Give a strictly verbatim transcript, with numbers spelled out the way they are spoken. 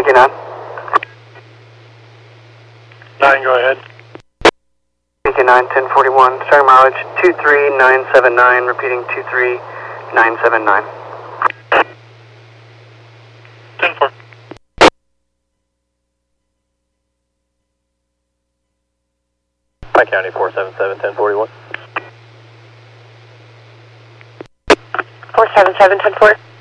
Thank you, nine. nine, go ahead. Thank you, nine, ten forty-one. Starting mileage two three nine seven nine, repeating two three nine seven nine. ten four. Pike County four seven seven, ten forty-one. four seven seven, ten four.